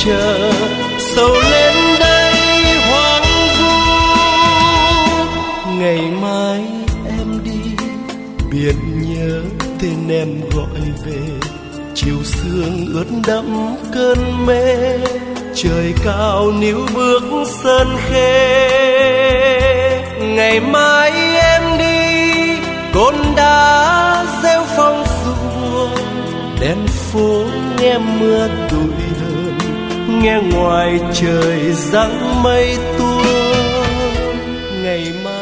chờ sầu lên đây hoang vu. Ngày mai em đi biển nhớ tên em gọi về, chiều sương ướt đẫm cơn mê, trời cao níu bước sơn khê. Ngày mai em đi cồn đá rêu phong xuồng, đèn phố nghe mưa tủi hờn, nghe ngoài trời giăng mây tuôn. Ngày mai